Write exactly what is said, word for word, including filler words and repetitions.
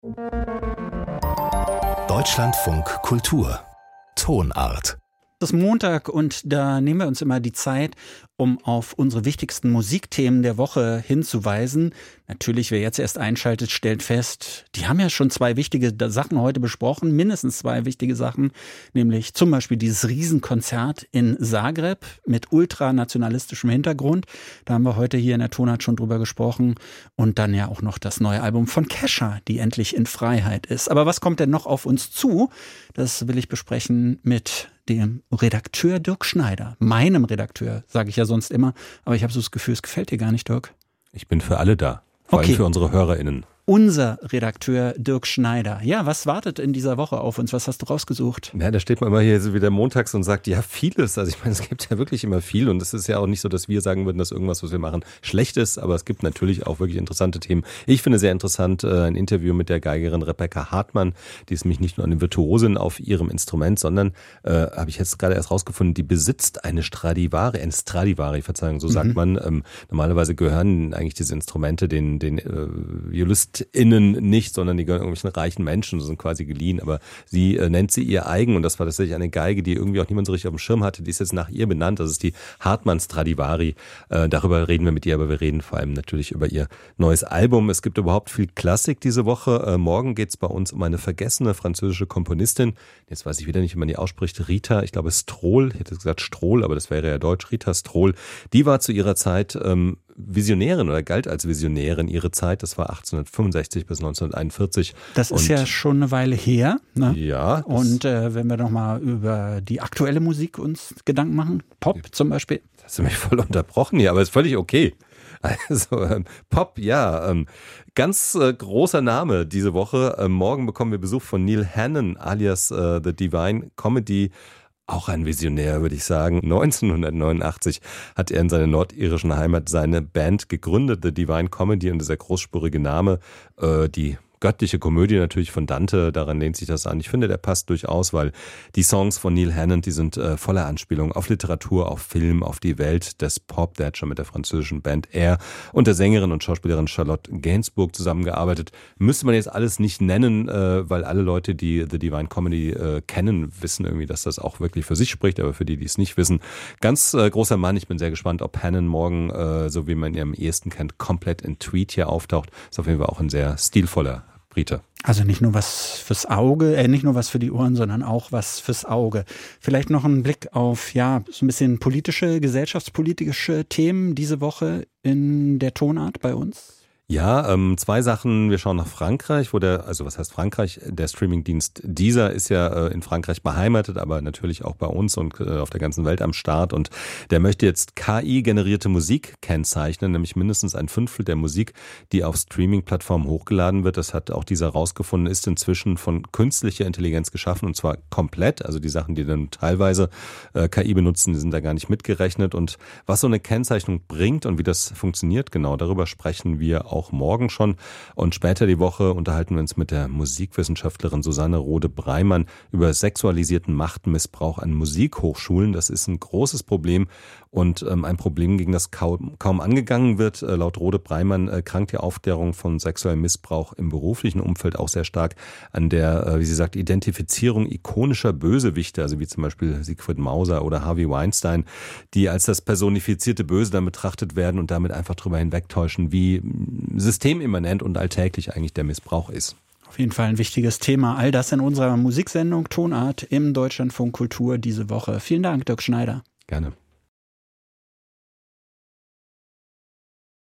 Deutschlandfunk Kultur Tonart. Es ist Montag und da nehmen wir uns immer die Zeit, um auf unsere wichtigsten Musikthemen der Woche hinzuweisen. Natürlich, wer jetzt erst einschaltet, stellt fest, die haben ja schon zwei wichtige Sachen heute besprochen, mindestens zwei wichtige Sachen, nämlich zum Beispiel dieses Riesenkonzert in Zagreb mit ultranationalistischem Hintergrund. Da haben wir heute hier in der Tonart schon drüber gesprochen. Und dann ja auch noch das neue Album von Kesha, die endlich in Freiheit ist. Aber was kommt denn noch auf uns zu? Das will ich besprechen mit dem Redakteur Dirk Schneider. Meinem Redakteur, sage ich ja sonst immer. Aber ich habe so das Gefühl, es gefällt dir gar nicht, Dirk. Ich bin für alle da. Vor Okay. allem für unsere HörerInnen. Unser Redakteur Dirk Schneider. Ja, was wartet in dieser Woche auf uns? Was hast du rausgesucht? Ja, da steht man immer hier so wieder montags und sagt, ja, vieles. Also ich meine, es gibt ja wirklich immer viel und es ist ja auch nicht so, dass wir sagen würden, dass irgendwas, was wir machen, schlecht ist, aber es gibt natürlich auch wirklich interessante Themen. Ich finde sehr interessant äh, ein Interview mit der Geigerin Rebecca Hartmann. Die ist nämlich nicht nur eine Virtuosin auf ihrem Instrument, sondern, äh, habe ich jetzt gerade erst rausgefunden, die besitzt eine Stradivari, eine Stradivari, Verzeihung, so sagt Mhm. man. Ähm, normalerweise gehören eigentlich diese Instrumente den, den äh, ViolinistInnen nicht, sondern die gehören irgendwelchen reichen Menschen, so sind quasi geliehen, aber sie äh, nennt sie ihr eigen und das war tatsächlich eine Geige, die irgendwie auch niemand so richtig auf dem Schirm hatte, die ist jetzt nach ihr benannt, das ist die Hartmann Stradivari, äh, darüber reden wir mit ihr, aber wir reden vor allem natürlich über ihr neues Album. Es gibt überhaupt viel Klassik diese Woche, äh, morgen geht's bei uns um eine vergessene französische Komponistin, jetzt weiß ich wieder nicht, wie man die ausspricht, Rita, ich glaube Strohl, ich hätte gesagt Strohl, aber das wäre ja deutsch, Rita Strohl, die war zu ihrer Zeit ähm, Visionärin oder galt als Visionärin ihre Zeit, das war achtzehnhundertfünfundsechzig bis neunzehnhunderteinundvierzig. Das ist und ja schon eine Weile her. Ne? Ja. das- Und äh, wenn wir nochmal über die aktuelle Musik uns Gedanken machen, Pop zum Beispiel. Hast du mich voll unterbrochen hier, aber ist völlig okay. Also ähm, Pop, ja, ähm, ganz äh, großer Name diese Woche. Ähm, morgen bekommen wir Besuch von Neil Hannon alias äh, The Divine Comedy. Auch ein Visionär, würde ich sagen. neunzehnhundertneunundachtzig hat er in seiner nordirischen Heimat seine Band gegründet, The Divine Comedy, und dieser großspurige Name, äh, die göttliche Komödie natürlich von Dante, daran lehnt sich das an. Ich finde, der passt durchaus, weil die Songs von Neil Hannon, die sind äh, voller Anspielung auf Literatur, auf Film, auf die Welt des Pop. Der hat schon mit der französischen Band Air und der Sängerin und Schauspielerin Charlotte Gainsbourg zusammengearbeitet. Müsste man jetzt alles nicht nennen, äh, weil alle Leute, die The Divine Comedy äh, kennen, wissen irgendwie, dass das auch wirklich für sich spricht, aber für die, die es nicht wissen, ganz äh, großer Mann. Ich bin sehr gespannt, ob Hannon morgen, äh, so wie man ihn am ehesten kennt, komplett in Tweed hier auftaucht. Ist auf jeden Fall auch ein sehr stilvoller Brite. Also nicht nur was fürs Auge, äh, nicht nur was für die Ohren, sondern auch was fürs Auge. Vielleicht noch ein Blick auf, ja, so ein bisschen politische, gesellschaftspolitische Themen diese Woche in der Tonart bei uns. Ja, ähm, zwei Sachen. Wir schauen nach Frankreich, wo der, also was heißt Frankreich? Der Streamingdienst Deezer ist ja äh, in Frankreich beheimatet, aber natürlich auch bei uns und äh, auf der ganzen Welt am Start. Und der möchte jetzt K I-generierte Musik kennzeichnen, nämlich mindestens ein Fünftel der Musik, die auf Streaming-Plattformen hochgeladen wird. Das hat auch Deezer rausgefunden, ist inzwischen von künstlicher Intelligenz geschaffen und zwar komplett. Also die Sachen, die dann teilweise äh, K I benutzen, die sind da gar nicht mitgerechnet. Und was so eine Kennzeichnung bringt und wie das funktioniert, genau darüber sprechen wir auch morgen schon. Und später die Woche unterhalten wir uns mit der Musikwissenschaftlerin Susanne Rode-Breimann über sexualisierten Machtmissbrauch an Musikhochschulen. Das ist ein großes Problem und ähm, ein Problem, gegen das kaum, kaum angegangen wird. Äh, laut Rode-Breimann äh, krankt die Aufklärung von sexuellem Missbrauch im beruflichen Umfeld auch sehr stark an der, äh, wie sie sagt, Identifizierung ikonischer Bösewichte, also wie zum Beispiel Siegfried Mauser oder Harvey Weinstein, die als das personifizierte Böse dann betrachtet werden und damit einfach drüber hinwegtäuschen, wie systemimmanent und alltäglich eigentlich der Missbrauch ist. Auf jeden Fall ein wichtiges Thema. All das in unserer Musiksendung Tonart im Deutschlandfunk Kultur diese Woche. Vielen Dank, Dirk Schneider. Gerne.